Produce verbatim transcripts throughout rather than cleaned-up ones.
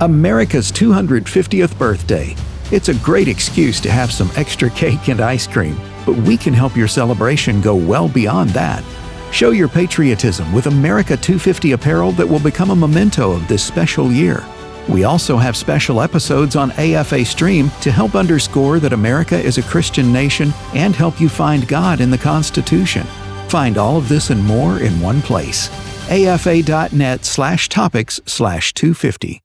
America's two hundred fiftieth birthday. It's a great excuse to have some extra cake and ice cream, but we can help your celebration go well beyond that. Show your patriotism with America two fifty apparel that will become a memento of this special year. We also have special episodes on A F A Stream to help underscore that America is a Christian nation and help you find God in the Constitution. Find all of this and more in one place. afa.net slash topics slash 250.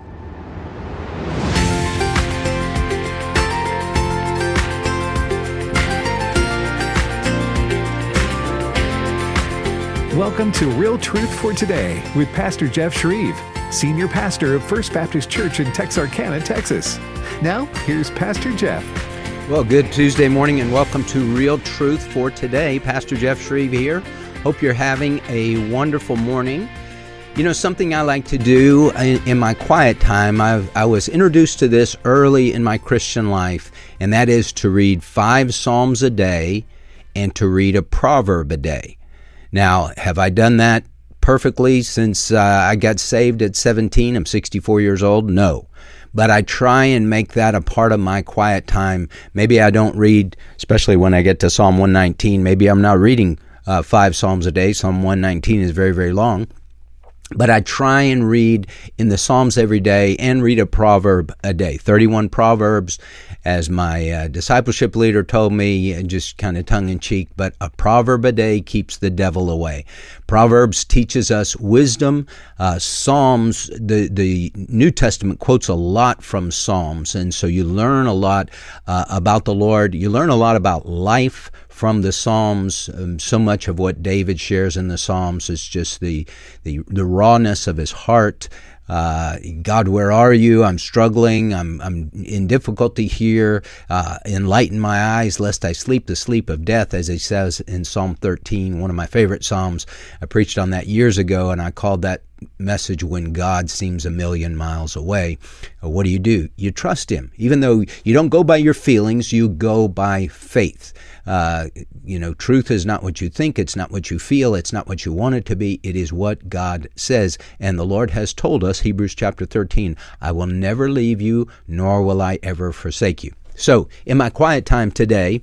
Welcome to Real Truth for Today with Pastor Jeff Shreve, Senior Pastor of First Baptist Church in Texarkana, Texas. Now, here's Pastor Jeff. Well, good Tuesday morning and welcome to Real Truth for Today. Pastor Jeff Shreve here. Hope you're having a wonderful morning. You know, something I like to do in, in my quiet time, I've, I was introduced to this early in my Christian life, and that is to read five Psalms a day and to read a proverb a day. Now, have I done that perfectly since uh, I got saved at seventeen? I'm sixty-four years old. No. But I try and make that a part of my quiet time. Maybe I don't read, especially when I get to Psalm one nineteen, maybe I'm not reading uh, five Psalms a day. Psalm one nineteen is very, very long. But I try and read in the Psalms every day and read a proverb a day. thirty-one Proverbs, as my uh, discipleship leader told me, just kind of tongue-in-cheek, but a proverb a day keeps the devil away. Proverbs teaches us wisdom. Uh, Psalms, the, the New Testament quotes a lot from Psalms, and so you learn a lot uh, about the Lord. You learn a lot about life from the Psalms. Um, so much of what David shares in the Psalms is just the the, the rawness of his heart. Uh, God, where are you? I'm struggling. I'm I'm in difficulty here. Uh, enlighten my eyes, lest I sleep the sleep of death, as he says in Psalm thirteen, one of my favorite Psalms. I preached on that years ago, and I called that message When God Seems a Million Miles Away. Uh, what do you do? You trust him. Even though you don't go by your feelings, you go by faith. Uh, you know, truth is not what you think. It's not what you feel. It's not what you want it to be. It is what God says. And the Lord has told us, Hebrews chapter thirteen, I will never leave you, nor will I ever forsake you. So in my quiet time today,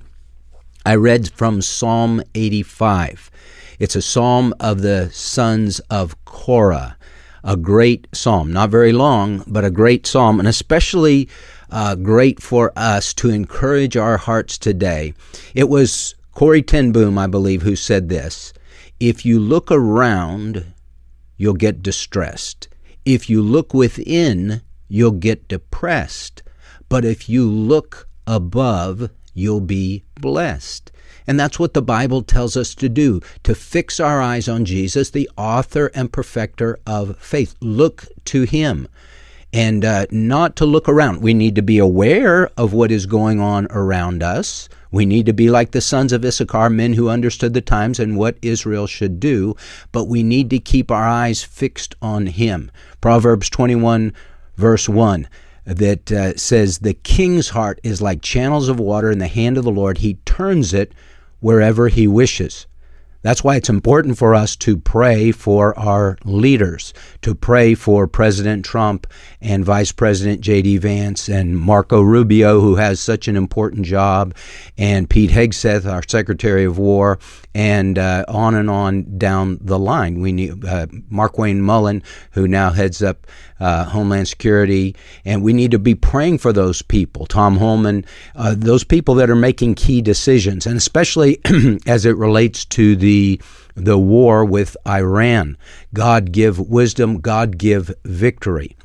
I read from Psalm eighty-five. It's a psalm of the sons of Korah, a great psalm, not very long, but a great psalm, and especially uh, great for us to encourage our hearts today. It was Corrie ten Boom, I believe, who said this: if you look around, you'll get distressed. If you look within, you'll get depressed. But if you look above, you'll be blessed. And that's what the Bible tells us to do, to fix our eyes on Jesus, the author and perfecter of faith. Look to him and uh, not to look around. We need to be aware of what is going on around us. We need to be like the sons of Issachar, men who understood the times and what Israel should do, but we need to keep our eyes fixed on him. Proverbs twenty-one, verse one. That uh, says, the king's heart is like channels of water in the hand of the Lord. He turns it wherever he wishes. That's why it's important for us to pray for our leaders, to pray for President Trump and Vice President J D Vance and Marco Rubio, who has such an important job, and Pete Hegseth, our Secretary of War, and uh, on and on down the line. We need uh, Markwayne Mullin, who now heads up uh, Homeland Security, and we need to be praying for those people. Tom Holman, uh, those people that are making key decisions, and especially as it relates to the the war with Iran. God give wisdom, God give victory.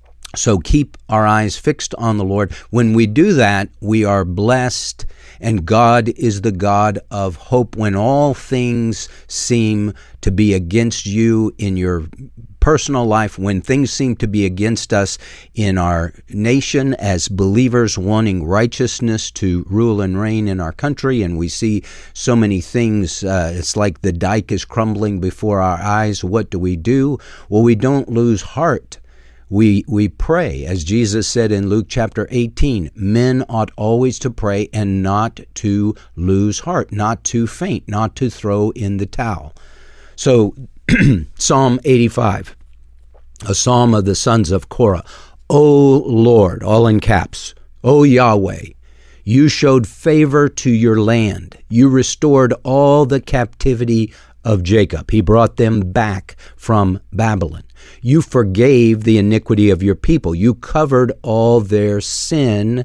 So keep our eyes fixed on the Lord. When we do that, we are blessed, and God is the God of hope. When all things seem to be against you in your personal life, when things seem to be against us in our nation as believers wanting righteousness to rule and reign in our country, and we see so many things, uh, it's like the dike is crumbling before our eyes. What do we do? Well, we don't lose heart. We we pray, as Jesus said in Luke chapter eighteen, men ought always to pray and not to lose heart, not to faint, not to throw in the towel. So Psalm eighty-five, a psalm of the sons of Korah. O Lord, all in caps, O Yahweh, you showed favor to your land. You restored all the captivity of Jacob. He brought them back from Babylon. You forgave the iniquity of your people. You covered all their sin.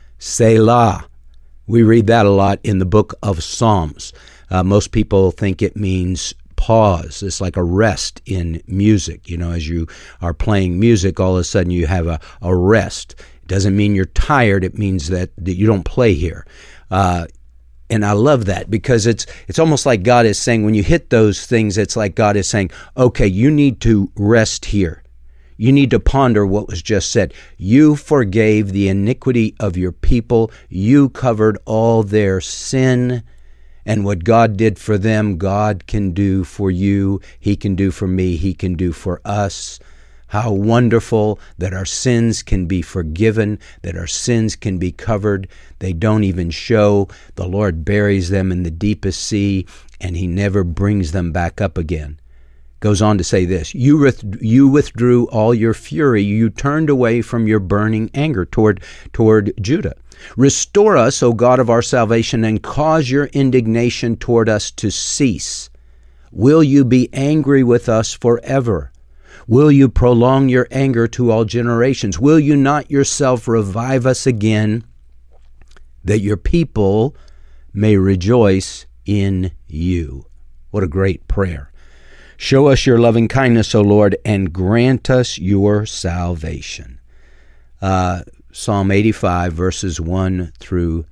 Selah. We read that a lot in the book of Psalms. Uh, most people think it means pause. It's like a rest in music. You know, as you are playing music, all of a sudden you have a, a rest. It doesn't mean you're tired. It means that, that you don't play here. Uh, and I love that because it's it's almost like God is saying, when you hit those things, it's like God is saying, okay, you need to rest here. You need to ponder what was just said. You forgave the iniquity of your people. You covered all their sin. And what God did for them, God can do for you. He can do for me. He can do for us. How wonderful that our sins can be forgiven, that our sins can be covered. They don't even show. The Lord buries them in the deepest sea, and He never brings them back up again. Goes on to say this, you, with, you withdrew all your fury. You turned away from your burning anger toward, toward Judah. Restore us, O God of our salvation, and cause your indignation toward us to cease. Will you be angry with us forever? Will you prolong your anger to all generations? Will you not yourself revive us again, that your people may rejoice in you? What a great prayer. Show us your loving kindness, O Lord, and grant us your salvation. Uh, Psalm eighty-five, verses one through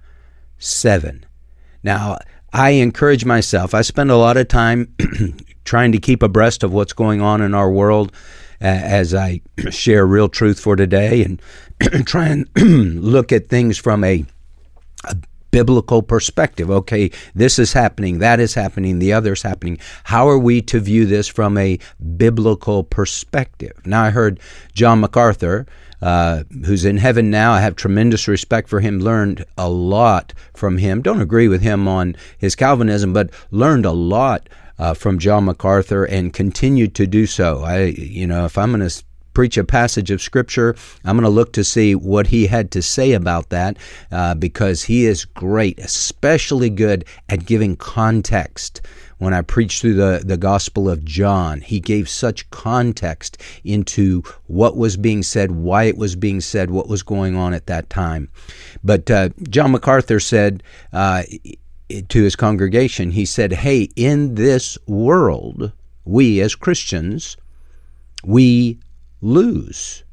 seven. Now, I encourage myself. I spend a lot of time trying to keep abreast of what's going on in our world uh, as I share real truth for today and try and look at things from a, a biblical perspective. Okay, this is happening, that is happening, the other is happening. How are we to view this from a biblical perspective? Now, I heard John MacArthur, Uh, who's in heaven now. I have tremendous respect for him, learned a lot from him. Don't agree with him on his Calvinism, but learned a lot uh, from John MacArthur and continued to do so. I, you know, if I'm going to preach a passage of Scripture, I'm going to look to see what he had to say about that uh, because he is great, especially good at giving context. When I preached through the, the Gospel of John, he gave such context into what was being said, why it was being said, what was going on at that time. But uh, John MacArthur said uh, to his congregation, he said, hey, in this world, we as Christians, we lose.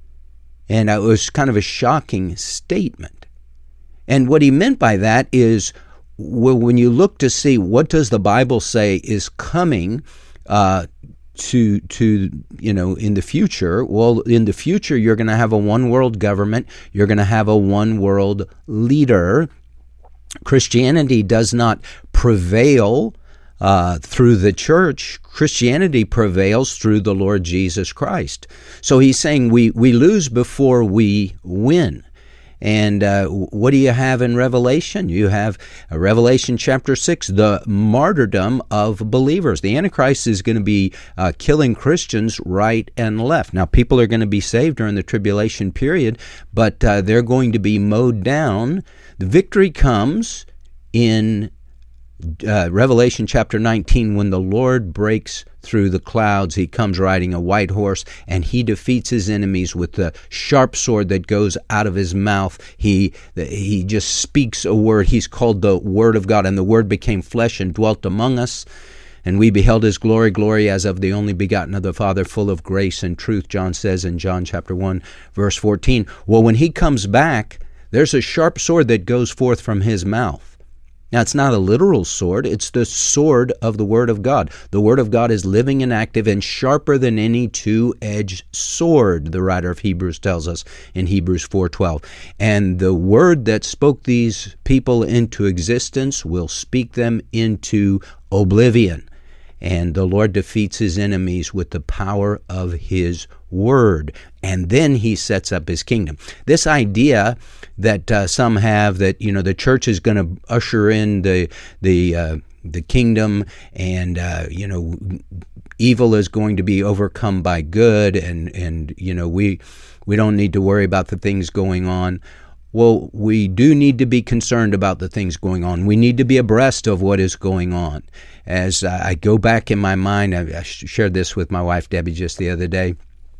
And it was kind of a shocking statement. And what he meant by that is, well, when you look to see what does the Bible say is coming uh, to to you know in the future, well, in the future you're going to have a one world government. You're going to have a one world leader. Christianity does not prevail uh, through the church. Christianity prevails through the Lord Jesus Christ. So he's saying we we lose before we win. And uh, what do you have in Revelation? You have uh, Revelation chapter six, the martyrdom of believers. The Antichrist is going to be uh, killing Christians right and left. Now, people are going to be saved during the tribulation period, but uh, they're going to be mowed down. The victory comes in uh, Revelation chapter nineteen when the Lord breaks through the clouds. He comes riding a white horse, and he defeats his enemies with the sharp sword that goes out of his mouth. He he just speaks a word. He's called the Word of God, and the Word became flesh and dwelt among us. And we beheld his glory, glory as of the only begotten of the Father, full of grace and truth, John says in John chapter one, verse fourteen. Well, when he comes back, there's a sharp sword that goes forth from his mouth. Now, it's not a literal sword. It's the sword of the Word of God. The Word of God is living and active and sharper than any two-edged sword, the writer of Hebrews tells us in Hebrews four twelve. And the Word that spoke these people into existence will speak them into oblivion. And the Lord defeats his enemies with the power of his word. And then he sets up his kingdom. This idea that uh, some have that, you know, the church is going to usher in the the uh, the kingdom and, uh, you know, evil is going to be overcome by good. And, and you know, we We don't need to worry about the things going on. Well, we do need to be concerned about the things going on. We need to be abreast of what is going on. As I go back in my mind, I shared this with my wife, Debbie, just the other day.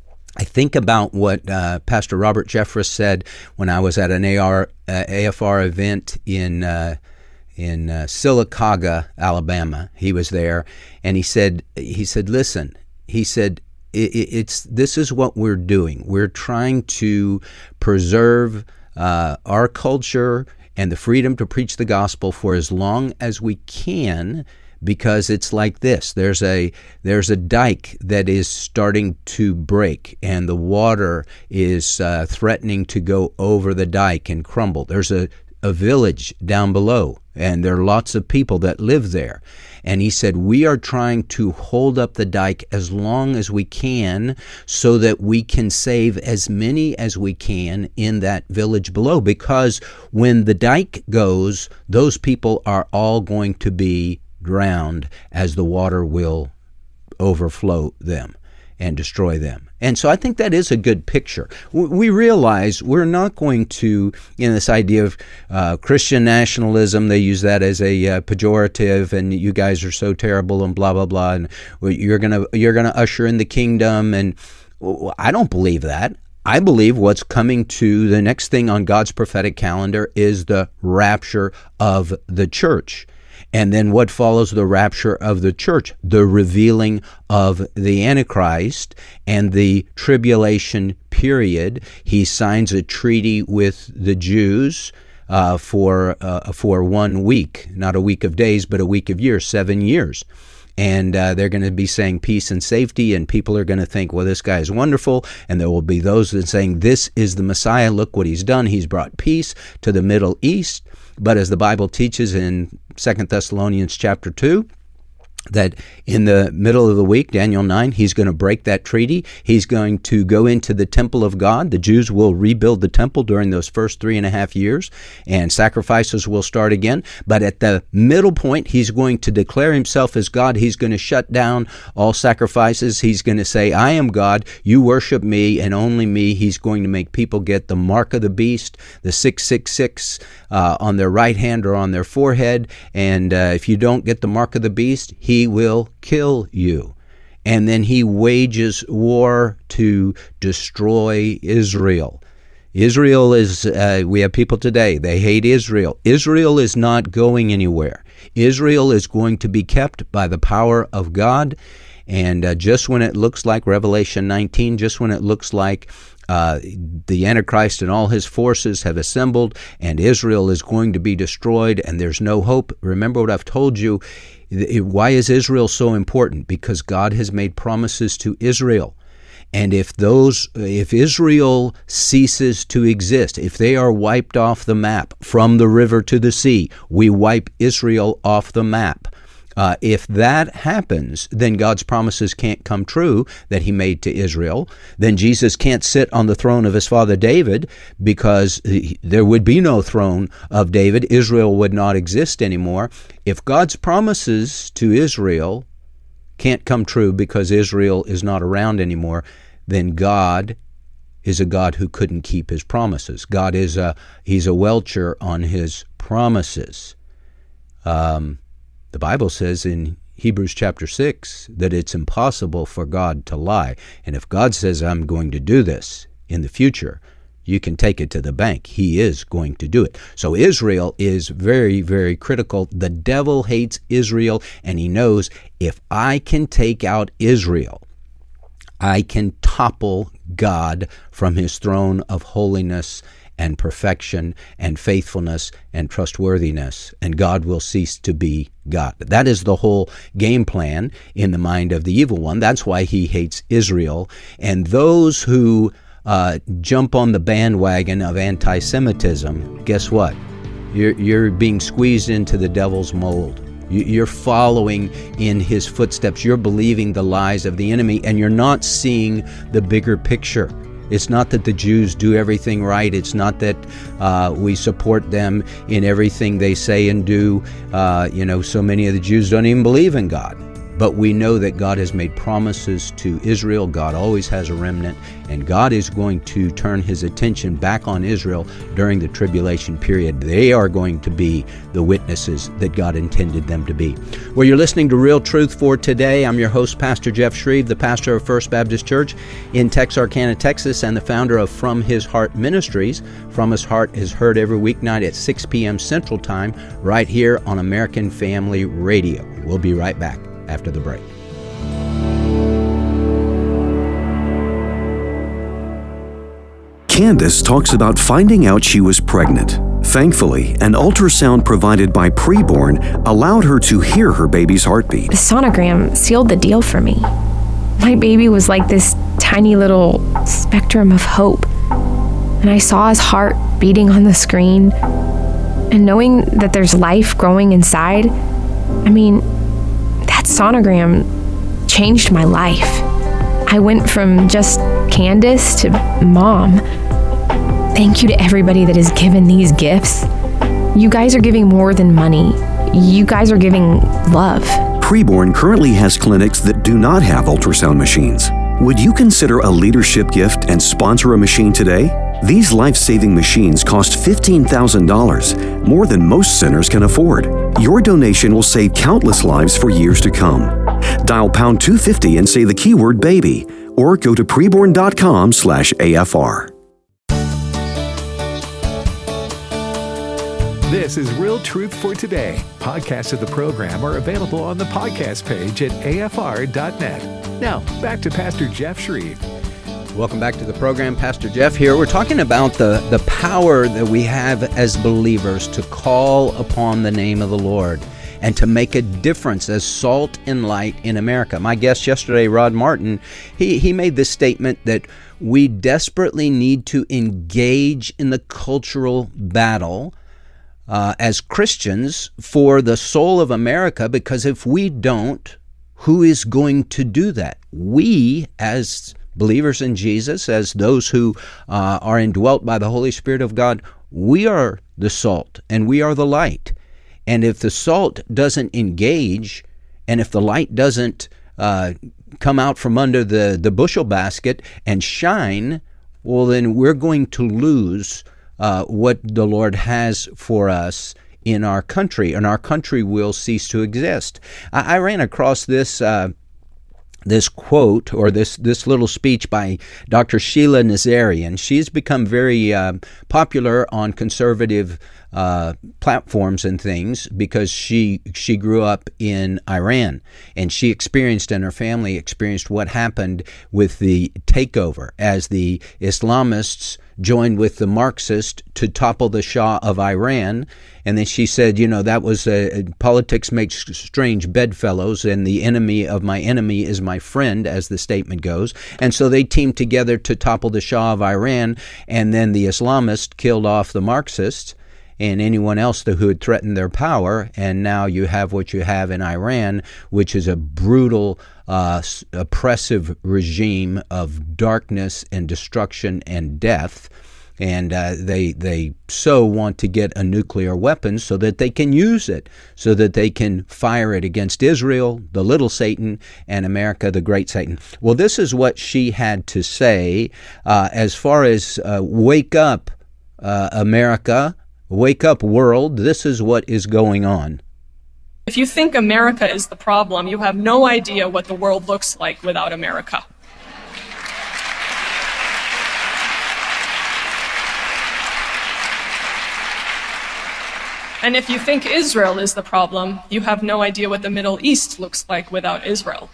I think about what uh, Pastor Robert Jeffress said when I was at an A R, uh, A F R event in uh, in uh, Sylacauga, Alabama. He was there, and he said, he said, listen, he said, it, it's this is what we're doing. We're trying to preserve Uh, our culture and the freedom to preach the gospel for as long as we can, because it's like this. There's a there's a dike that is starting to break, and the water is uh, threatening to go over the dike and crumble. There's a, a village down below, and there are lots of people that live there. And he said, we are trying to hold up the dike as long as we can so that we can save as many as we can in that village below. Because when the dike goes, those people are all going to be drowned, as the water will overflow them and destroy them. And so I think that is a good picture. We realize we're not going to, you know, this idea of uh, Christian nationalism, they use that as a uh, pejorative, and you guys are so terrible and blah, blah, blah, and you're going to you're going to usher in the kingdom. And I don't believe that. I believe what's coming to the next thing on God's prophetic calendar is the rapture of the church. And then what follows the rapture of the church? The revealing of the Antichrist and the tribulation period. He signs a treaty with the Jews uh, for uh, for one week, not a week of days, but a week of years, seven years. And uh, they're going to be saying peace and safety, and people are going to think, well, this guy is wonderful. And there will be those that are saying, this is the Messiah. Look what he's done. He's brought peace to the Middle East. But as the Bible teaches in Second Thessalonians chapter two, that in the middle of the week, Daniel nine, he's going to break that treaty. He's going to go into the temple of God. The Jews will rebuild the temple during those first three and a half years, and sacrifices will start again. But at the middle point, he's going to declare himself as God. He's going to shut down all sacrifices. He's going to say, I am God. You worship me and only me. He's going to make people get the mark of the beast, the six six six uh, on their right hand or on their forehead. And uh, if you don't get the mark of the beast, he He will kill you. And then he wages war to destroy Israel. Israel is, uh, we have people today, they hate Israel. Israel is not going anywhere. Israel is going to be kept by the power of God. And uh, just when it looks like Revelation nineteen, just when it looks like Uh, the Antichrist and all his forces have assembled, and Israel is going to be destroyed, and there's no hope. Remember what I've told you. Why is Israel so important? Because God has made promises to Israel. And if those, if Israel ceases to exist, if they are wiped off the map from the river to the sea, we wipe Israel off the map. Uh, if that happens, then God's promises can't come true that he made to Israel. Then Jesus can't sit on the throne of his father David, because he, there would be no throne of David. Israel would not exist anymore. If God's promises to Israel can't come true because Israel is not around anymore, then God is a God who couldn't keep his promises. God is a, he's a welcher on his promises. Um, The Bible says in Hebrews chapter six that it's impossible for God to lie. And if God says, I'm going to do this in the future, you can take it to the bank. He is going to do it. So Israel is very, very critical. The devil hates Israel, and he knows, if I can take out Israel, I can topple God from his throne of holiness and perfection and faithfulness and trustworthiness, and God will cease to be God. That is the whole game plan in the mind of the evil one. That's why he hates Israel. And those who uh, jump on the bandwagon of anti-Semitism, guess what? You're, you're being squeezed into the devil's mold. You're following in his footsteps. You're believing the lies of the enemy, and you're not seeing the bigger picture. It's not that the Jews do everything right. It's not that uh, we support them in everything they say and do. Uh, you know, so many of the Jews don't even believe in God. But we know that God has made promises to Israel. God always has a remnant, and God is going to turn his attention back on Israel during the tribulation period. They are going to be the witnesses that God intended them to be. Well, you're listening to Real Truth for Today. I'm your host, Pastor Jeff Shreve, the pastor of First Baptist Church in Texarkana, Texas, and the founder of From His Heart Ministries. From His Heart is heard every weeknight at six p.m. Central Time right here on American Family Radio. We'll be right back after the break. Candace talks about finding out she was pregnant. Thankfully, an ultrasound provided by Preborn allowed her to hear her baby's heartbeat. The sonogram sealed the deal for me. My baby was like this tiny little spectrum of hope. And I saw his heart beating on the screen. And knowing that there's life growing inside, I mean, that sonogram changed my life. I went from just Candace to mom. Thank you to everybody that has given these gifts. You guys are giving more than money. You guys are giving love. Preborn currently has clinics that do not have ultrasound machines. Would you consider a leadership gift and sponsor a machine today? These life-saving machines cost fifteen thousand dollars, more than most centers can afford. Your donation will save countless lives for years to come. Dial pound two fifty and say the keyword baby, or go to preborn.com slash AFR. This is Real Truth for Today. Podcasts of the program are available on the podcast page at A F R dot net. Now, back to Pastor Jeff Shreve. Welcome back to the program. Pastor Jeff here. We're talking about the, the power that we have as believers to call upon the name of the Lord and to make a difference as salt and light in America. My guest yesterday, Rod Martin, he, he made this statement that we desperately need to engage in the cultural battle uh, as Christians for the soul of America, because if we don't, who is going to do that? We, as believers in Jesus, as those who uh, are indwelt by the Holy Spirit of God, we are the salt and we are the light. And if the salt doesn't engage, and if the light doesn't uh, come out from under the, the bushel basket and shine, well, then we're going to lose uh, what the Lord has for us in our country, and our country will cease to exist. I, I ran across this uh, this quote, or this, this little speech by Doctor Sheila Nazarian. She's become very uh, popular on conservative uh, platforms and things because she she grew up in Iran, and she experienced, and her family experienced, what happened with the takeover as the Islamists joined with the Marxists to topple the Shah of Iran. And then she said, you know, that was uh, politics makes strange bedfellows, and the enemy of my enemy is my friend, as the statement goes. And so they teamed together to topple the Shah of Iran, and then the Islamists killed off the Marxists and anyone else who had threatened their power. And now you have what you have in Iran, which is a brutal, uh, oppressive regime of darkness and destruction and death. And uh, they they so want to get a nuclear weapon so that they can use it, so that they can fire it against Israel, the little Satan, and America, the great Satan. Well, this is what she had to say uh, as far as uh, wake up, uh, America, wake up, world. This is what is going on. If you think America is the problem, you have no idea what the world looks like without America. And if you think Israel is the problem, you have no idea what the Middle East looks like without Israel.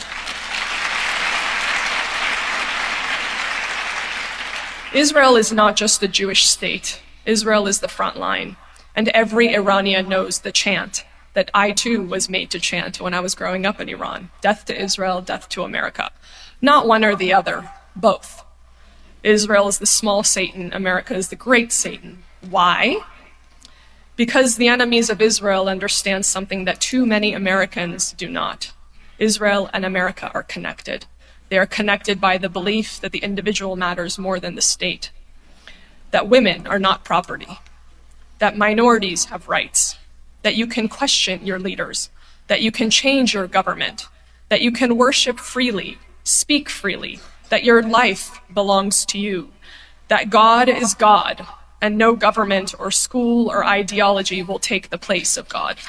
Israel is not just a Jewish state. Israel is the front line. And every Iranian knows the chant that I too was made to chant when I was growing up in Iran. Death to Israel, death to America. Not one or the other, both. Israel is the small Satan, America is the great Satan. Why? Because the enemies of Israel understand something that too many Americans do not. Israel and America are connected. They are connected by the belief that the individual matters more than the state, that women are not property, that minorities have rights, that you can question your leaders, that you can change your government, that you can worship freely, speak freely, that your life belongs to you, that God is God, and no government or school or ideology will take the place of God.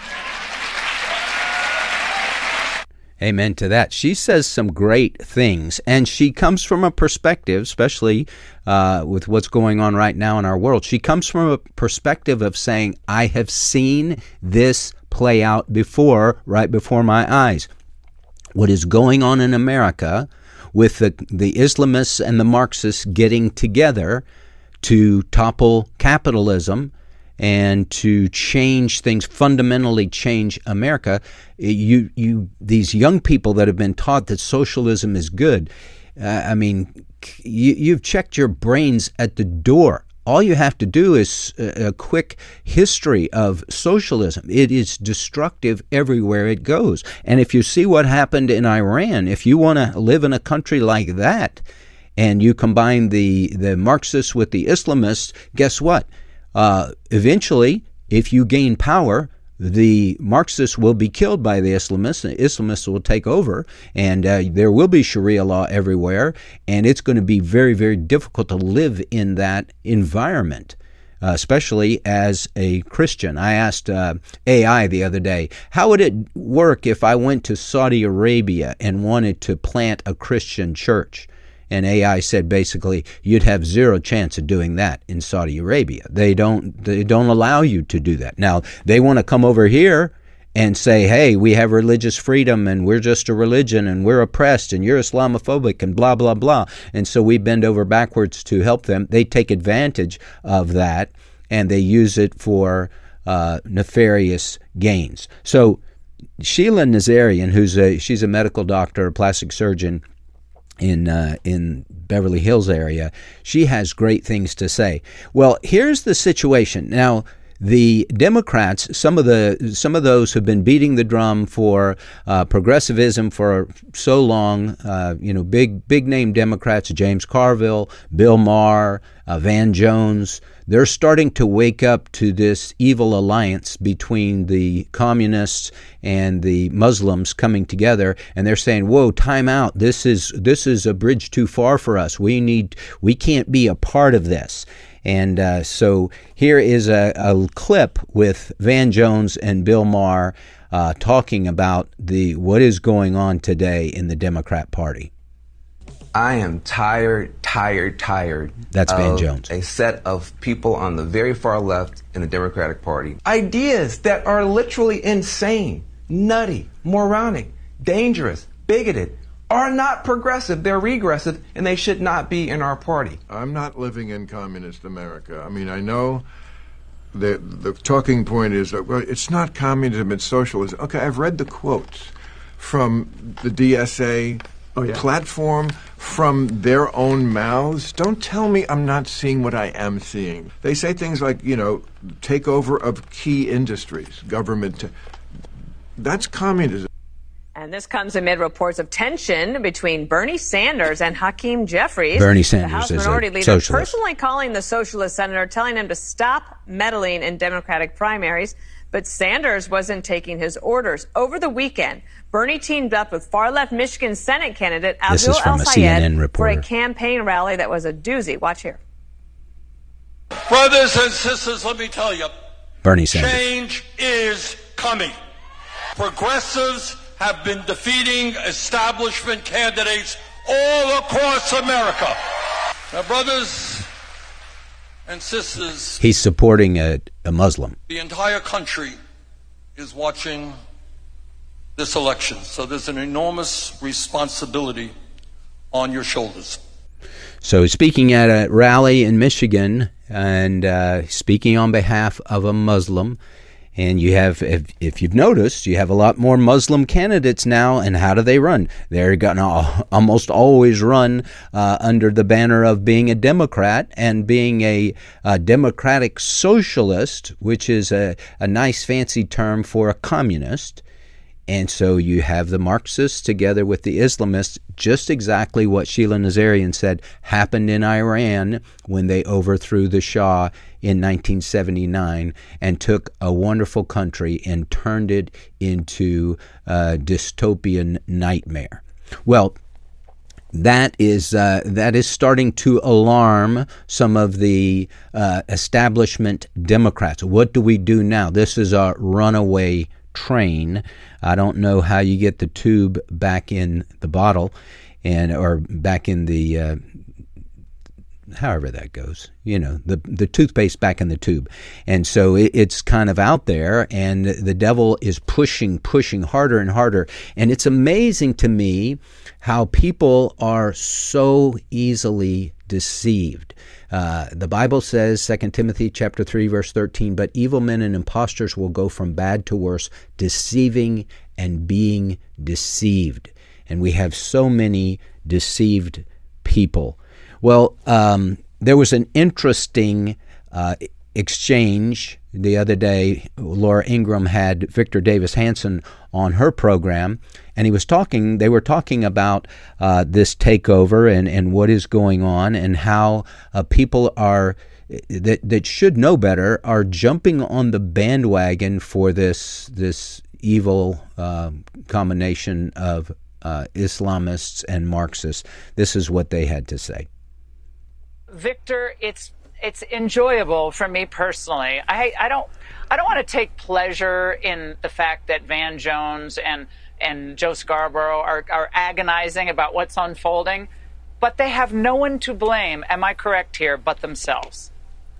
Amen to that. She says some great things, and she comes from a perspective, especially uh, with what's going on right now in our world. She comes from a perspective of saying, I have seen this play out before, right before my eyes. What is going on in America with the, the Islamists and the Marxists getting together to topple capitalism and to change things, fundamentally change America. You, you, these young people that have been taught that socialism is good, uh, I mean, you, you've checked your brains at the door. All you have to do is a, a quick history of socialism. It is destructive everywhere it goes. And if you see what happened in Iran, if you want to live in a country like that, and you combine the, the Marxists with the Islamists, guess what? Uh, eventually, if you gain power, the Marxists will be killed by the Islamists, and the Islamists will take over, and uh, there will be Sharia law everywhere, and it's going to be very, very difficult to live in that environment, uh, especially as a Christian. I asked uh, A I the other day, how would it work if I went to Saudi Arabia and wanted to plant a Christian church? And A I said basically you'd have zero chance of doing that in Saudi Arabia. They don't they don't allow you to do that. Now, they want to come over here and say, hey, we have religious freedom and we're just a religion and we're oppressed and you're Islamophobic and blah, blah, blah. And so we bend over backwards to help them. They take advantage of that and they use it for uh, nefarious gains. So Sheila Nazarian, who's a she's a medical doctor, a plastic surgeon, in uh, in Beverly Hills area, she has great things to say. Well, here's the situation. Now, the Democrats, some of the some of those who've been beating the drum for uh, progressivism for so long, uh, you know, big big name Democrats, James Carville, Bill Maher, uh, Van Jones, they're starting to wake up to this evil alliance between the communists and the Muslims coming together, and they're saying, "Whoa, time out! This is this is a bridge too far for us. We need we can't be a part of this." And uh, so here is a, a clip with Van Jones and Bill Maher uh, talking about the what is going on today in the Democrat Party. I am tired, tired, tired. That's Van of Jones. A set of people on the very far left in the Democratic Party. Ideas that are literally insane, nutty, moronic, dangerous, bigoted, are not progressive. They're regressive, and they should not be in our party. I'm not living in communist America. I mean, I know that the talking point is that, well, it's not communism, it's socialism. Okay, I've read the quotes from the D S A oh, yeah. platform, from their own mouths. Don't tell me I'm not seeing what I am seeing. They say things like, you know, takeover of key industries, government. T- that's communism. And this comes amid reports of tension between Bernie Sanders and Hakeem Jeffries. Bernie Sanders the House is Minority a Leader socialist. Personally calling the socialist senator, telling him to stop meddling in Democratic primaries. But Sanders wasn't taking his orders. Over the weekend, Bernie teamed up with far-left Michigan Senate candidate Abdul El-Sayed for a campaign rally that was a doozy. Watch here. Brothers and sisters, let me tell you, Bernie Sanders. Change is coming. Progressives have been defeating establishment candidates all across America. Now, brothers and sisters, he's supporting a, a Muslim. The entire country is watching this election, so there's an enormous responsibility on your shoulders. So speaking at a rally in Michigan and uh, speaking on behalf of a Muslim. And you have, if, if you've noticed, you have a lot more Muslim candidates now. And how do they run? They're going to almost always run uh, under the banner of being a Democrat and being a, a democratic socialist, which is a, a nice fancy term for a communist. And so you have the Marxists together with the Islamists, just exactly what Sheila Nazarian said happened in Iran when they overthrew the Shah in nineteen seventy-nine and took a wonderful country and turned it into a dystopian nightmare. Well, that is uh, that is starting to alarm some of the uh, establishment Democrats. What do we do now? This is a runaway train. I don't know how you get the tube back in the bottle, and or back in the uh, however that goes. You know, the the toothpaste back in the tube, and so it, it's kind of out there, and the devil is pushing, pushing harder and harder, and it's amazing to me how people are so easily deceived. Uh, the Bible says, Second Timothy chapter three, verse thirteen, but evil men and impostors will go from bad to worse, deceiving and being deceived. And we have so many deceived people. Well, um, there was an interesting uh, exchange the other day. Laura Ingraham had Victor Davis Hanson on her program, and he was talking, they were talking about uh, this takeover and, and what is going on, and how uh, people are, that that should know better, are jumping on the bandwagon for this, this evil uh, combination of uh, Islamists and Marxists. This is what they had to say. Victor, it's it's enjoyable for me personally. I, I don't I don't want to take pleasure in the fact that Van Jones and and Joe Scarborough are, are agonizing about what's unfolding, but they have no one to blame, am I correct here, but themselves?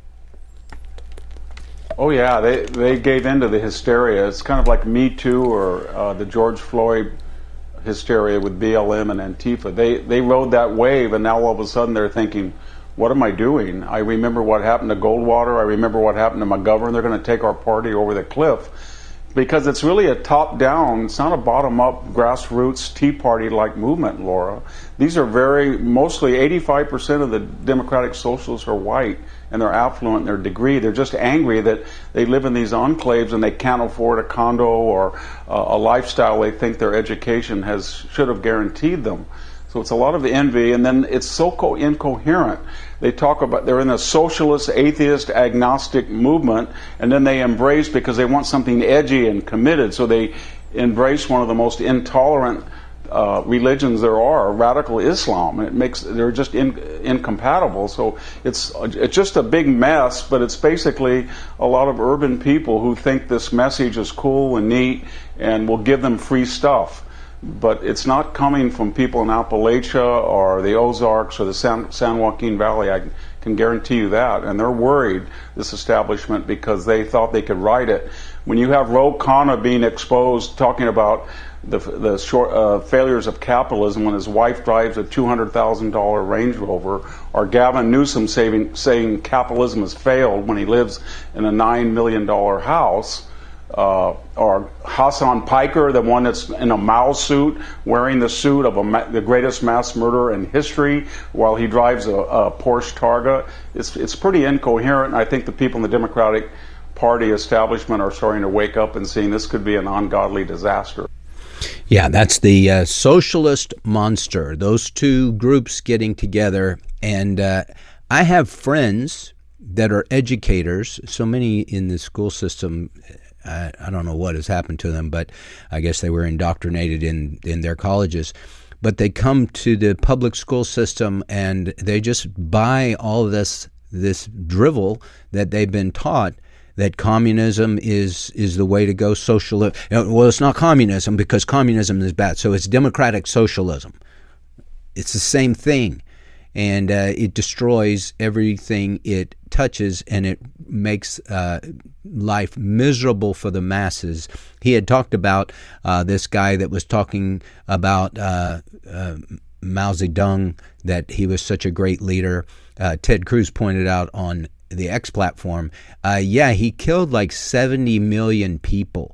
Oh yeah, they they gave into the hysteria. It's kind of like Me Too or uh, the George Floyd hysteria with B L M and Antifa. They they rode that wave, and now all of a sudden they're thinking, what am I doing? I remember what happened to Goldwater. I remember what happened to McGovern. They're going to take our party over the cliff. Because it's really a top-down, it's not a bottom-up, grassroots, Tea Party-like movement, Laura. These are very, mostly eighty-five percent of the Democratic Socialists are white, and they're affluent in their degree. They're just angry that they live in these enclaves and they can't afford a condo or uh, a lifestyle they think their education has should have guaranteed them. So it's a lot of envy, and then it's so co- incoherent. They talk about they're in a socialist, atheist, agnostic movement, and then they embrace because they want something edgy and committed. So they embrace one of the most intolerant uh, religions there are, radical Islam. It makes they're just in, incompatible. So it's it's just a big mess. But it's basically a lot of urban people who think this message is cool and neat and will give them free stuff. But it's not coming from people in Appalachia or the Ozarks or the San, San Joaquin Valley. I can guarantee you that. And they're worried, this establishment, because they thought they could ride it. When you have Ro Khanna being exposed, talking about the, the short, uh, failures of capitalism when his wife drives a two hundred thousand dollars Range Rover, or Gavin Newsom saving, saying capitalism has failed when he lives in a nine million dollars house, Uh, or Hassan Piker, the one that's in a Mao suit, wearing the suit of a ma- the greatest mass murderer in history, while he drives a, a Porsche Targa. It's it's pretty incoherent, and I think the people in the Democratic Party establishment are starting to wake up and seeing this could be an ungodly disaster. Yeah, that's the uh, socialist monster. Those two groups getting together, and uh, I have friends that are educators. So many in the school system. I, I don't know what has happened to them, but I guess they were indoctrinated in, in their colleges. But they come to the public school system and they just buy all of this this drivel that they've been taught, that communism is is the way to go. Socialism, well, it's not communism because communism is bad, so it's democratic socialism. It's the same thing. And uh, it destroys everything it touches, and it makes uh, life miserable for the masses. He had talked about uh, this guy that was talking about uh, uh, Mao Zedong, that he was such a great leader. Uh, Ted Cruz pointed out on the X platform, uh, yeah, he killed like seventy million people.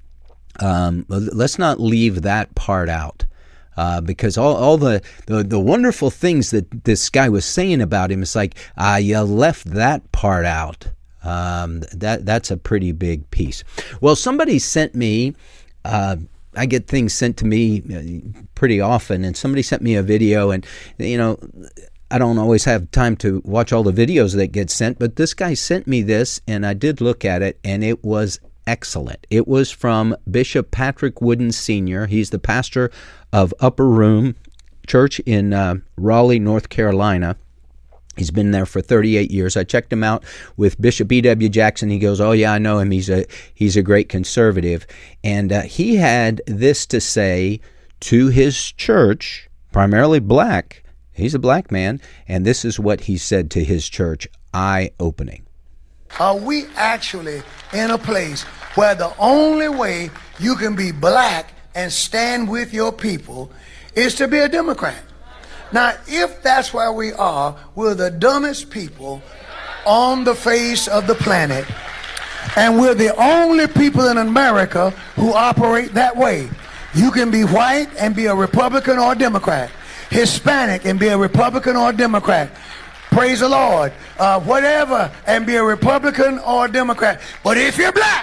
Um, let's not leave that part out. Uh, because all, all the, the, the wonderful things that this guy was saying about him, it's like, ah, you left that part out. Um, that that's a pretty big piece. Well, somebody sent me uh, I get things sent to me pretty often, and somebody sent me a video, and, you know, I don't always have time to watch all the videos that get sent, but this guy sent me this, and I did look at it, and it was excellent. It was from Bishop Patrick Wooden Senior He's the pastor of Upper Room Church in uh, Raleigh, North Carolina. He's been there for thirty-eight years. I checked him out with Bishop E W Jackson. He goes, "Oh yeah, I know him. He's a he's a great conservative." And uh, he had this to say to his church, primarily black. He's a black man, and this is what he said to his church, eye-opening. Are we actually in a place where the only way you can be black and stand with your people is to be a Democrat? Now, if that's where we are, we're the dumbest people on the face of the planet, and we're the only people in America who operate that way. You can be white and be a Republican or a Democrat, Hispanic and be a Republican or a Democrat, praise the Lord, uh, whatever, and be a Republican or a Democrat. But if you're black,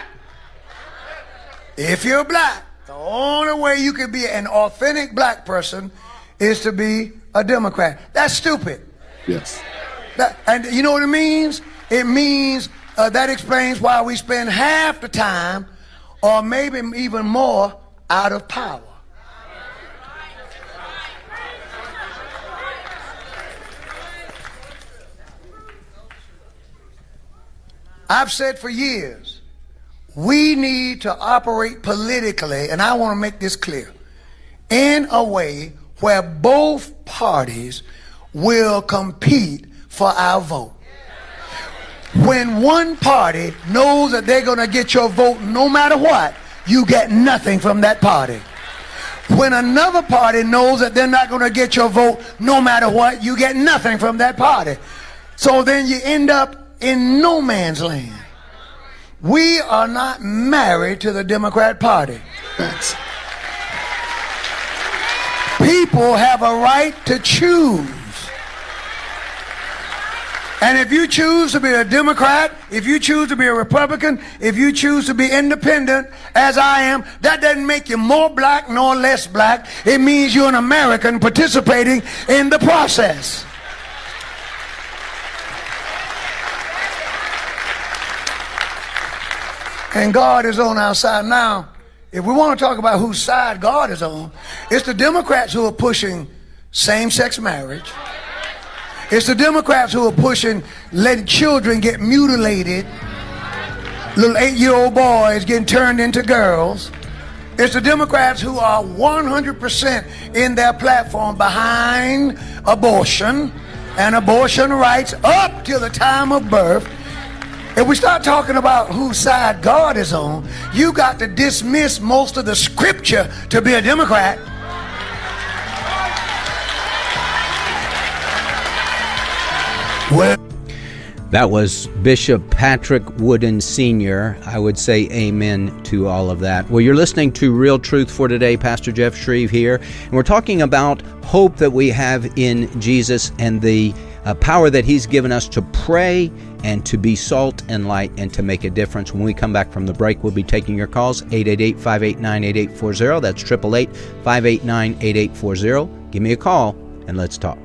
if you're black, the only way you can be an authentic black person is to be a Democrat. That's stupid. Yes. That, and you know what it means? It means uh, that explains why we spend half the time, or maybe even more, out of power. I've said for years, we need to operate politically, and I want to make this clear, in a way where both parties will compete for our vote. When one party knows that they're going to get your vote no matter what, you get nothing from that party. When another party knows that they're not going to get your vote no matter what, you get nothing from that party. So then you end up in no man's land. We are not married to the Democrat Party. Thanks. People have a right to choose. And if you choose to be a Democrat, if you choose to be a Republican, if you choose to be independent, as I am, that doesn't make you more black nor less black. It means you're an American participating in the process. And God is on our side. Now, if we want to talk about whose side God is on, it's the Democrats who are pushing same-sex marriage. It's the Democrats who are pushing letting children get mutilated, little eight-year-old boys getting turned into girls. It's the Democrats who are one hundred percent in their platform behind abortion and abortion rights up till the time of birth. If we start talking about whose side God is on, you got to dismiss most of the scripture to be a Democrat. Well, that was Bishop Patrick Wooden Senior I would say amen to all of that. Well, you're listening to Real Truth for Today. Pastor Jeff Shreve here. And we're talking about hope that we have in Jesus and the uh, power that He's given us to pray and to be salt and light and to make a difference. When we come back from the break, we'll be taking your calls, eight eight eight, five eight nine, eight eight four zero. That's eight eight eight, five eight nine, eight eight four zero. Give me a call and let's talk.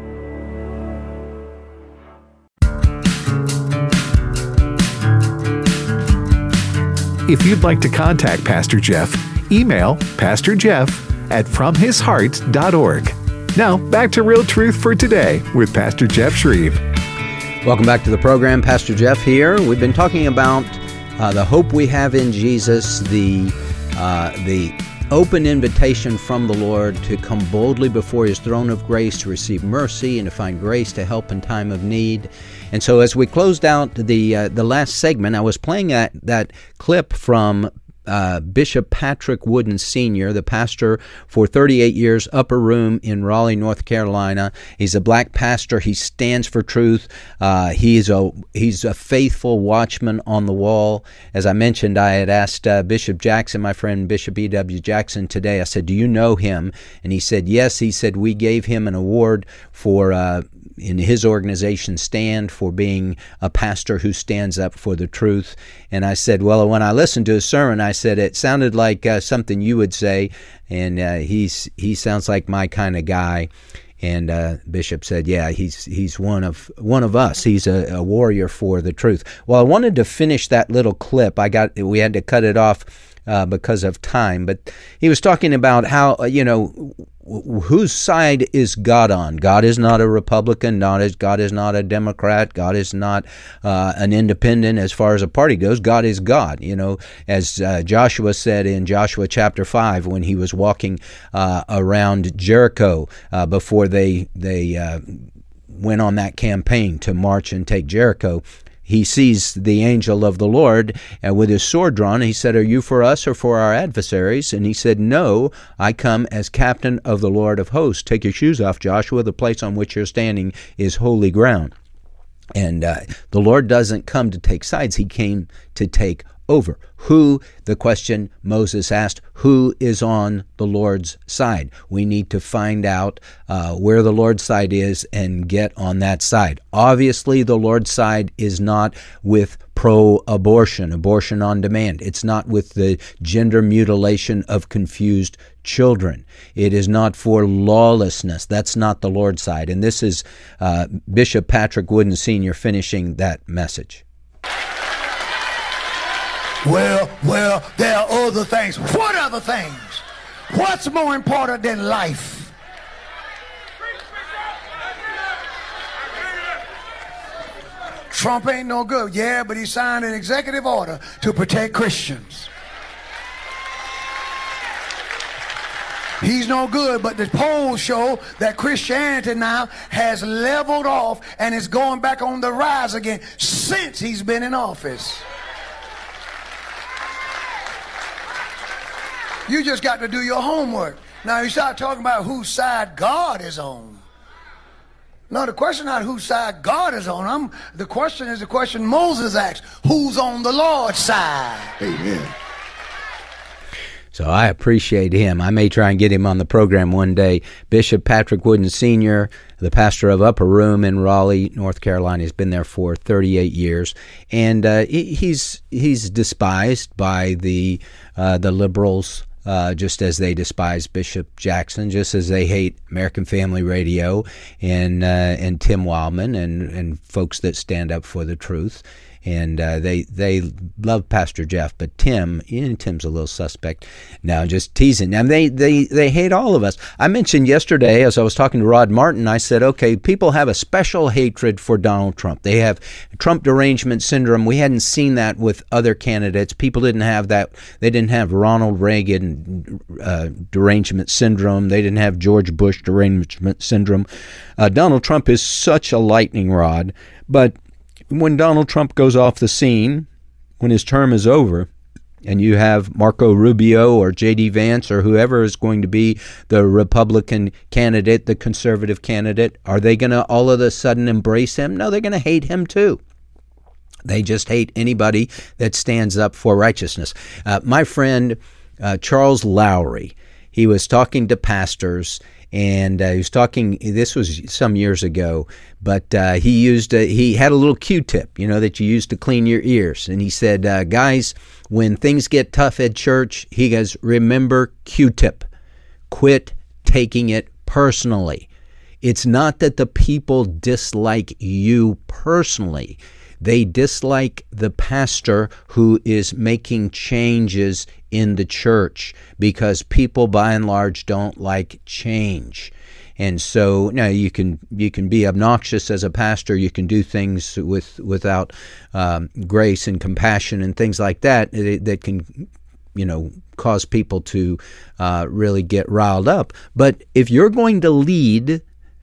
If you'd like to contact Pastor Jeff, email Pastor Jeff at from his heart dot org. Now, back to Real Truth for Today with Pastor Jeff Shreve. Welcome back to the program. Pastor Jeff here. We've been talking about uh, the hope we have in Jesus, the uh, the open invitation from the Lord to come boldly before His throne of grace to receive mercy and to find grace to help in time of need. And so as we closed out the uh, the last segment, I was playing that, that clip from Uh, Bishop Patrick Wooden Senior, the pastor for thirty-eight years, Upper Room in Raleigh, North Carolina. He's a black pastor. He stands for truth. Uh, he's a he's a faithful watchman on the wall. As I mentioned, I had asked uh, Bishop Jackson, my friend Bishop E W Jackson, today. I said, "Do you know him?" And he said, "Yes." He said, "We gave him an award for uh, in his organization, Stand, for being a pastor who stands up for the truth. And I said, well, when I listened to his sermon, I said, it sounded like uh, something you would say, and uh, he's he sounds like my kind of guy. And uh, Bishop said, yeah, he's he's one of one of us. He's a, a warrior for the truth. Well, I wanted to finish that little clip. I got we had to cut it off uh, because of time. But he was talking about how, uh, you know, whose side is God on? God is not a Republican. Not as God is not a Democrat. God is not uh, an independent as far as a party goes. God is God. You know, as uh, Joshua said in Joshua chapter five when he was walking uh, around Jericho uh, before they they uh, went on that campaign to march and take Jericho. He sees the angel of the Lord uh, with his sword drawn. He said, are you for us or for our adversaries? And he said, no, I come as captain of the Lord of hosts. Take your shoes off, Joshua. The place on which you're standing is holy ground. And uh, the Lord doesn't come to take sides. He came to take over. Who, the question Moses asked, who is on the Lord's side? We need to find out uh, where the Lord's side is and get on that side. Obviously, the Lord's side is not with pro-abortion, abortion on demand. It's not with the gender mutilation of confused children. It is not for lawlessness. That's not the Lord's side. And this is uh, Bishop Patrick Wooden Senior finishing that message. Well, well, there are other things. What other things? What's more important than life? Trump ain't no good. Yeah, but he signed an executive order to protect Christians. He's no good, but the polls show that Christianity now has leveled off and is going back on the rise again since he's been in office. You just got to do your homework. Now you start talking about whose side God is on. No, the question is not whose side God is on. I'm, the question is the question Moses asked. Who's on the Lord's side? Amen. So I appreciate him. I may try and get him on the program one day. Bishop Patrick Wooden Senior, the pastor of Upper Room in Raleigh, North Carolina, has been there for thirty-eight years, and uh, he's he's despised by the uh, the liberals. Uh, just as they despise Bishop Jackson, just as they hate American Family Radio and uh, and Tim Wildman and, and folks that stand up for the truth. And uh, they they love Pastor Jeff, but Tim, even Tim's a little suspect. Now, just teasing. Now, they, they, they hate all of us. I mentioned yesterday, as I was talking to Rod Martin, I said, okay, people have a special hatred for Donald Trump. They have Trump derangement syndrome. We hadn't seen that with other candidates. People didn't have that. They didn't have Ronald Reagan uh, derangement syndrome. They didn't have George Bush derangement syndrome. Uh, Donald Trump is such a lightning rod, but when Donald Trump goes off the scene, when his term is over, and you have Marco Rubio or J D Vance or whoever is going to be the Republican candidate, the conservative candidate, are they going to all of a sudden embrace him? No, they're going to hate him too. They just hate anybody that stands up for righteousness. Uh, my friend uh, Charles Lowry, he was talking to pastors, and uh, he was talking, this was some years ago, but uh, he used, a, he had a little Q-tip, you know, that you use to clean your ears. And he said, uh, guys, when things get tough at church, he goes, remember Q-tip. Quit taking it personally. It's not that the people dislike you personally. They dislike the pastor who is making changes in the church because people by and large don't like change. And so now you can you can be obnoxious as a pastor. You can do things with without um, grace and compassion and things like that that, that can, you know, cause people to uh, really get riled up. But if you're going to lead,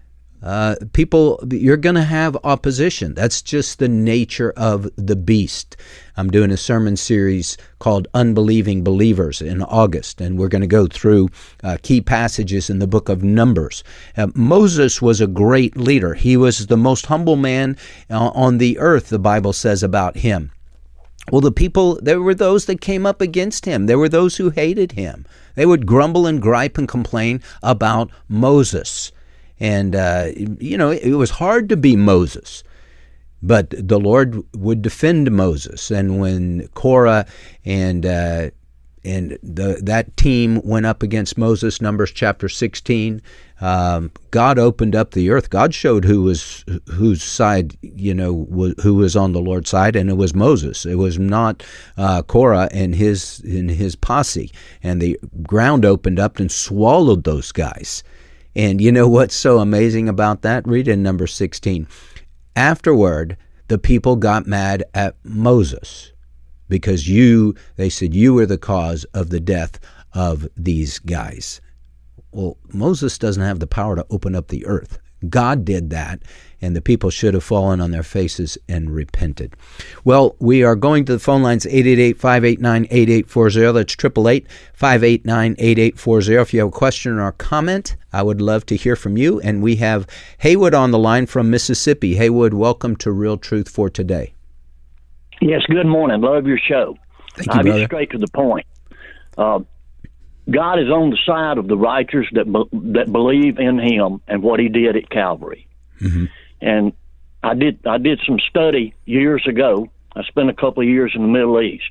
Uh, people, you're going to have opposition. That's just the nature of the beast. I'm doing a sermon series called Unbelieving Believers in August, and we're going to go through uh, key passages in the book of Numbers. Uh, Moses was a great leader. He was the most humble man uh, on the earth, the Bible says about him. Well, the people, there were those that came up against him. There were those who hated him. They would grumble and gripe and complain about Moses. And, uh, you know, it, it was hard to be Moses. But the Lord would defend Moses. And when Korah and uh, and the, that team went up against Moses, Numbers chapter sixteen, um, God opened up the earth. God showed who was whose side, you know, was, who was on the Lord's side, and it was Moses. It was not uh, Korah and his and his posse. And the ground opened up and swallowed those guys. And you know what's so amazing about that? Read in Numbers sixteen. Afterward, the people got mad at Moses because you, they said, you were the cause of the death of these guys. Well, Moses doesn't have the power to open up the earth. God did that, and the people should have fallen on their faces and repented. Well, we are going to the phone lines, eight eight eight, five eight nine, eight eight four zero. That's eight eight eight, five eight nine, eight eight four zero. If you have a question or a comment, I would love to hear from you. And we have Haywood on the line from Mississippi. Haywood, welcome to Real Truth for Today. Yes, good morning. Love your show. Thank you, I'll brother. get straight to the point. Uh, God is on the side of the righteous that be- that believe in Him and what He did at Calvary. Mm-hmm. And I did I did some study years ago. I spent a couple of years in the Middle East.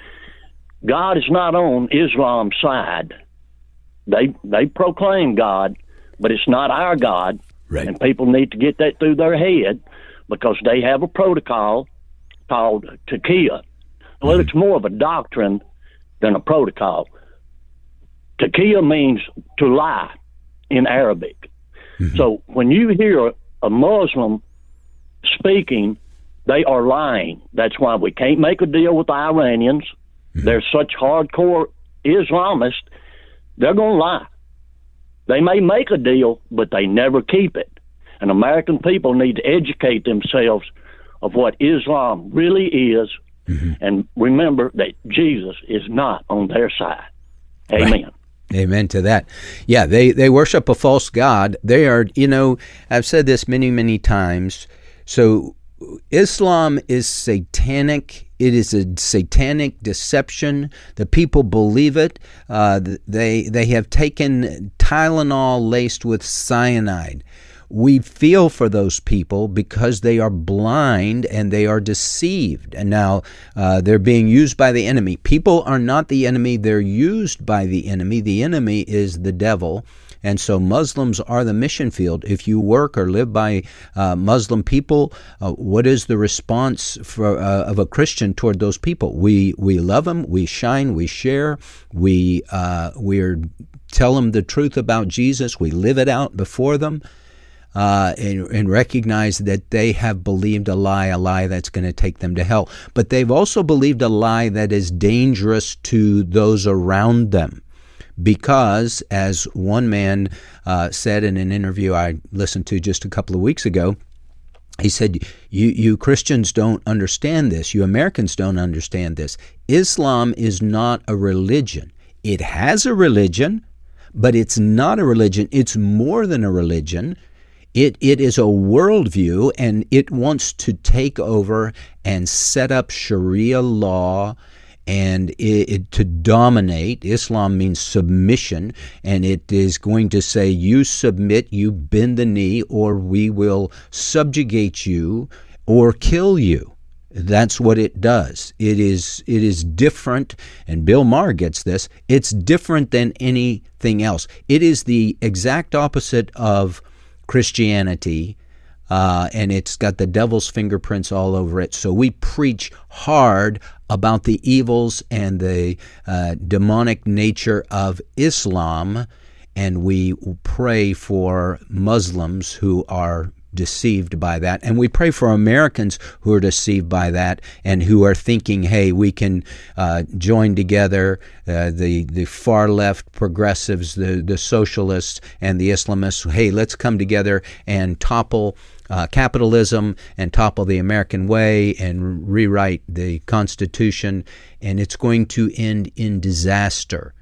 God is not on Islam's side. They they proclaim God, but it's not our God. Right. And people need to get that through their head because they have a protocol called taqiyya. Well, it's more of a doctrine than a protocol. Taqiyya means to lie in Arabic. Mm-hmm. So when you hear a Muslim speaking, they are lying. That's why we can't make a deal with the Iranians. Mm-hmm. They're such hardcore Islamists, they're going to lie. They may make a deal, but they never keep it. And American people need to educate themselves of what Islam really is, mm-hmm. and remember that Jesus is not on their side. Amen. Right. Amen to that. Yeah, they, they worship a false god. They are, you know, I've said this many, many times. So Islam is satanic. It is a satanic deception. The people believe it. Uh, they they have taken Tylenol laced with cyanide. We feel for those people because they are blind and they are deceived. And now uh, they're being used by the enemy. People are not the enemy. They're used by the enemy. The enemy is the devil. And so Muslims are the mission field. If you work or live by uh, Muslim people, uh, what is the response for, uh, of a Christian toward those people? We we love them. We shine. We share. We uh, we're tell them the truth about Jesus. We live it out before them. Uh, and, and recognize that they have believed a lie, a lie that's going to take them to hell. But they've also believed a lie that is dangerous to those around them. Because, as one man uh, said in an interview I listened to just a couple of weeks ago, he said, you, you Christians don't understand this. You Americans don't understand this. Islam is not a religion. It has a religion, but it's not a religion. It's more than a religion. It it is a worldview, and it wants to take over and set up Sharia law and it, it, to dominate. Islam means submission, and it is going to say, you submit, you bend the knee, or we will subjugate you or kill you. That's what it does. It is it is different, and Bill Maher gets this, it's different than anything else. It is the exact opposite of Christianity, uh, and it's got the devil's fingerprints all over it. So we preach hard about the evils and the uh, demonic nature of Islam, and we pray for Muslims who are deceived by that, and we pray for Americans who are deceived by that and who are thinking, hey, we can uh, join together, uh, the the far left progressives, the the socialists and the Islamists. Hey, let's come together and topple uh, capitalism and topple the American way and rewrite the Constitution, and it's going to end in disaster.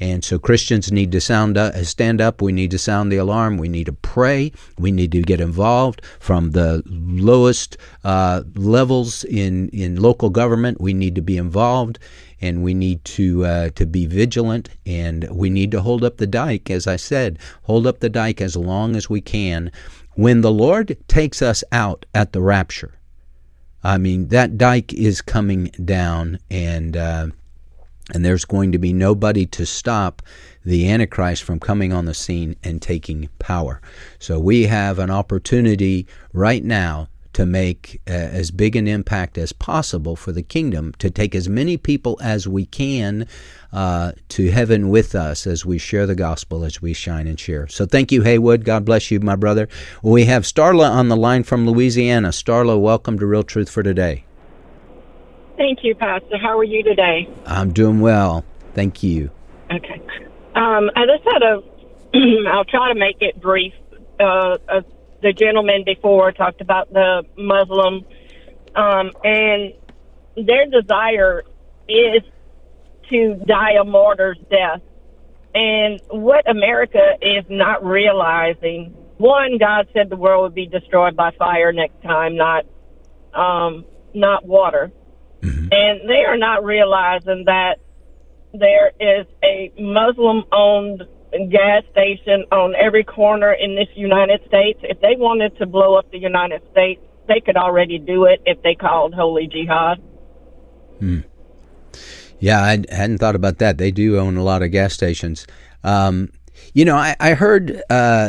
And so Christians need to sound up, stand up. We need to sound the alarm. We need to pray. We need to get involved from the lowest uh, levels in, in local government. We need to be involved, and we need to uh, to be vigilant, and we need to hold up the dike, as I said, hold up the dike as long as we can. When the Lord takes us out at the rapture, I mean, that dike is coming down, and uh, and there's going to be nobody to stop the Antichrist from coming on the scene and taking power. So we have an opportunity right now to make uh, as big an impact as possible for the kingdom, to take as many people as we can uh, to heaven with us as we share the gospel, as we shine and share. So thank you, Haywood. God bless you, my brother. We have Starla on the line from Louisiana. Starla, welcome to Real Truth for Today. Thank you, Pastor. How are you today? I'm doing well. Thank you. Okay. Um, I just had a, I'll try to make it brief. Uh, uh, the gentleman before talked about the Muslim, um, and their desire is to die a martyr's death. And what America is not realizing, one, God said the world would be destroyed by fire next time, not um, not water. Mm-hmm. And they are not realizing that there is a Muslim-owned gas station on every corner in this United States. If they wanted to blow up the United States, they could already do it if they called holy jihad. Hmm. Yeah, I hadn't thought about that. They do own a lot of gas stations. Um, you know, I, I heard uh,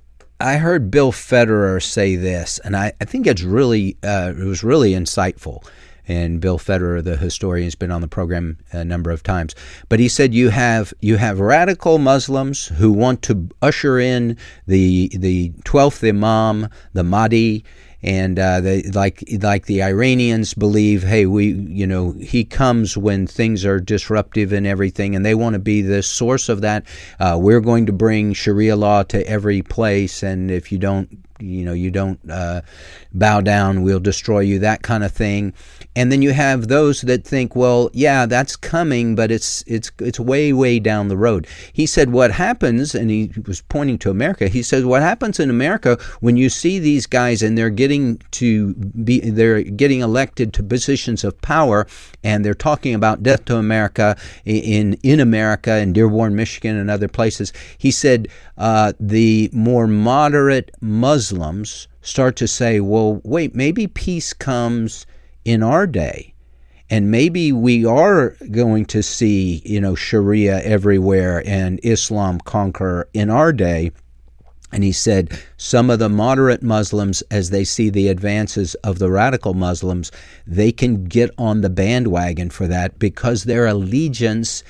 I heard Bill Federer say this, and I, I think it's really uh, it was really insightful. And Bill Federer, the historian, has been on the program a number of times. But he said you have you have radical Muslims who want to usher in the the twelfth Imam, the Mahdi, and uh, they like like the Iranians believe, hey, we you know he comes when things are disruptive and everything, and they want to be the source of that. Uh, we're going to bring Sharia law to every place, and if you don't. You know, you don't uh, bow down, we'll destroy you, that kind of thing. And then you have those that think, well, yeah, that's coming, but it's it's it's way, way down the road. He said what happens, and he was pointing to America, he said what happens in America when you see these guys and they're getting to be, they're getting elected to positions of power, and they're talking about death to America in, in America, in Dearborn, Michigan, and other places. He said uh, the more moderate Muslims Muslims start to say, well, wait, maybe peace comes in our day, and maybe we are going to see, you know, Sharia everywhere and Islam conquer in our day. And he said some of the moderate Muslims, as they see the advances of the radical Muslims, they can get on the bandwagon for that because their allegiance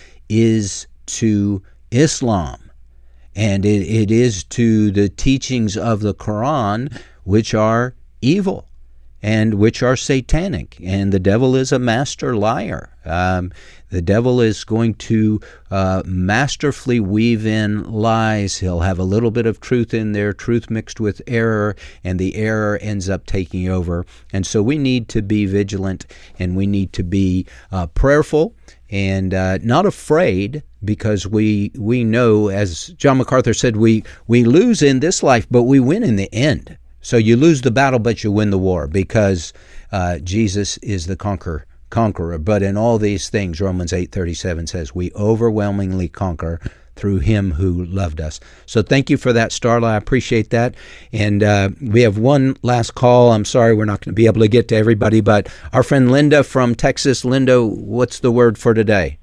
is to Islam. And it, it is to the teachings of the Quran, which are evil and which are satanic. And the devil is a master liar. Um, the devil is going to uh, masterfully weave in lies. He'll have a little bit of truth in there, truth mixed with error, and the error ends up taking over. And so we need to be vigilant, and we need to be uh, prayerful and uh, not afraid, because we we know, as John MacArthur said, we, we lose in this life, but we win in the end. So you lose the battle, but you win the war, because uh, Jesus is the conqueror. conqueror. But in all these things, Romans eight thirty-seven says, we overwhelmingly conquer through him who loved us. So thank you for that, Starla. I appreciate that. And uh, we have one last call. I'm sorry we're not going to be able to get to everybody, but our friend Linda from Texas. Linda, what's the word for today?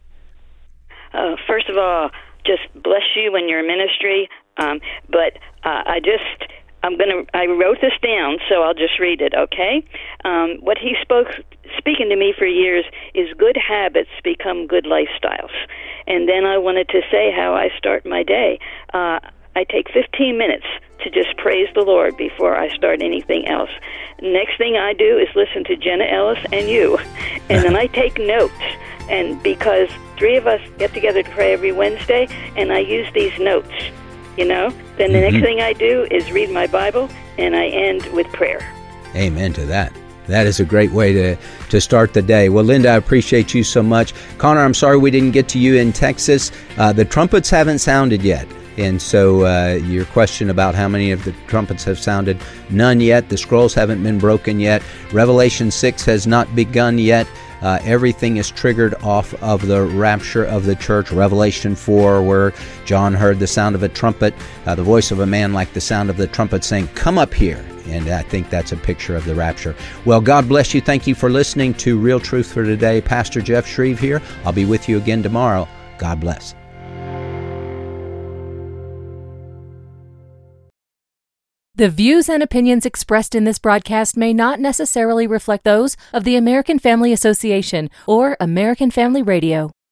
Uh, first of all, just bless you and your ministry. Um, but uh, I just... I'm gonna. I wrote this down, so I'll just read it. Okay. Um, what he spoke, speaking to me for years, is good habits become good lifestyles. And then I wanted to say how I start my day. Uh, I take fifteen minutes to just praise the Lord before I start anything else. Next thing I do is listen to Jenna Ellis and you, and then I take notes. And because three of us get together to pray every Wednesday, and I use these notes. You know, then the mm-hmm. next thing I do is read my Bible, and I end with prayer. Amen to that. That is a great way to, to start the day. Well, Linda, I appreciate you so much. Connor, I'm sorry we didn't get to you in Texas. Uh, the trumpets haven't sounded yet. And so uh, your question about how many of the trumpets have sounded, none yet. The scrolls haven't been broken yet. Revelation six has not begun yet. Uh, everything is triggered off of the rapture of the church. Revelation four, where John heard the sound of a trumpet, uh, the voice of a man like the sound of the trumpet saying, "Come up here." And I think that's a picture of the rapture. Well, God bless you. Thank you for listening to Real Truth for Today. Pastor Jeff Shreve here. I'll be with you again tomorrow. God bless. The views and opinions expressed in this broadcast may not necessarily reflect those of the American Family Association or American Family Radio.